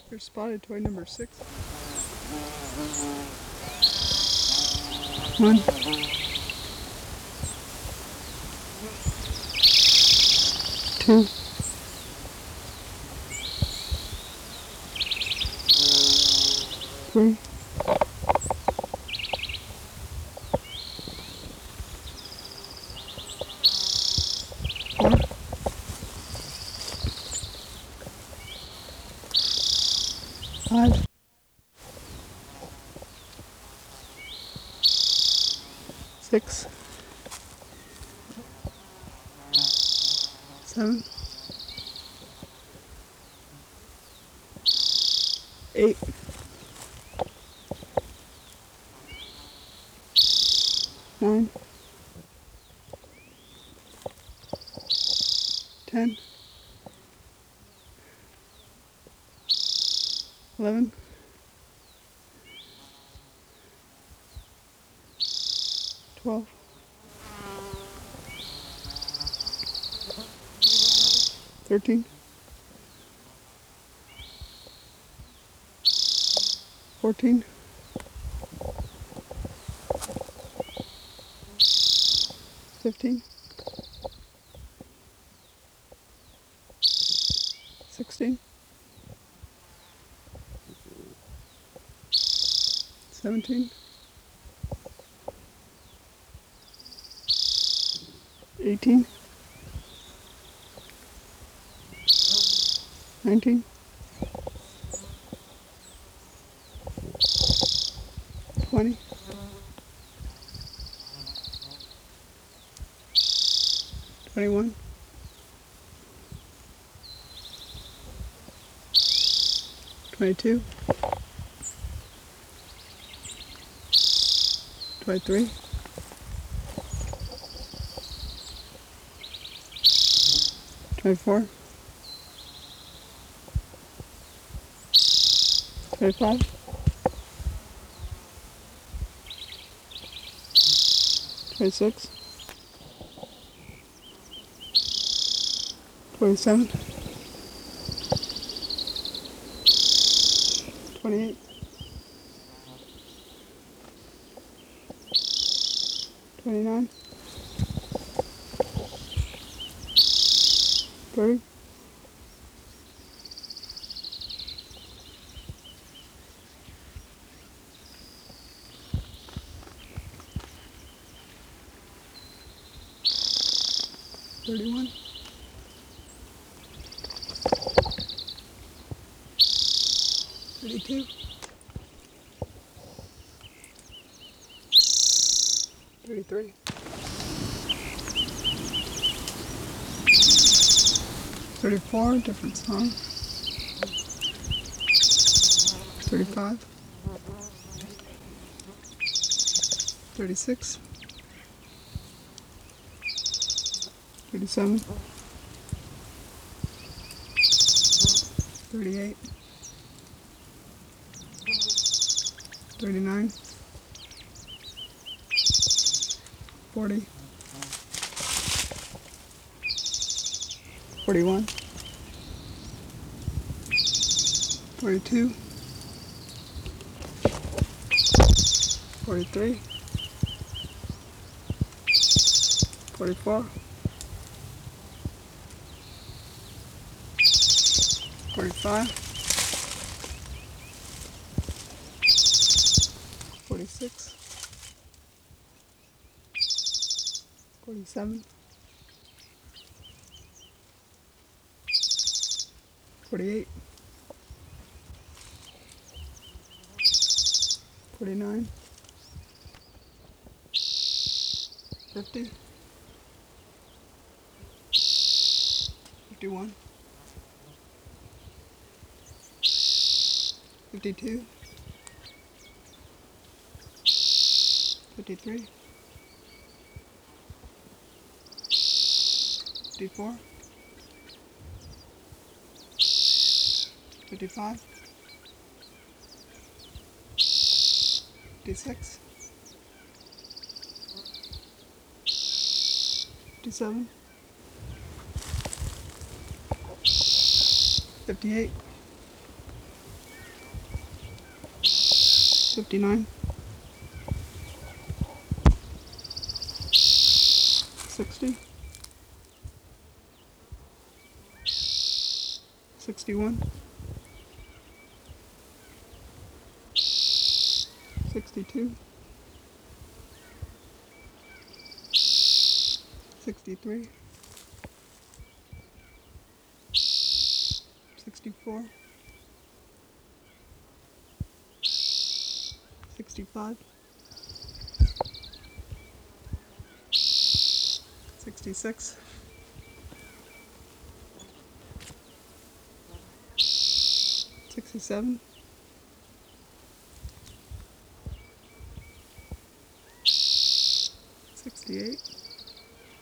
Here's spotted toy number 6. 1, 2, 3, 4, 5, 6, 7, 8, 9, 10, 11, 12, 13, 14, 15, 16, 17, 18, 19, 20, 21, 22, 23, 24, 25, 26, 27, 28, 29, 30, 31, 32, 33, 34, different song, 35, 36, 37, 38, 39, 40, 41, 42, 43, 44, 45, 46, 47, 48, 49, 50, 51, 52, 53, 54, 55, 56, 57, 58, 59, 60, 61, 62, 63, 64, 65, 66, 67, 68,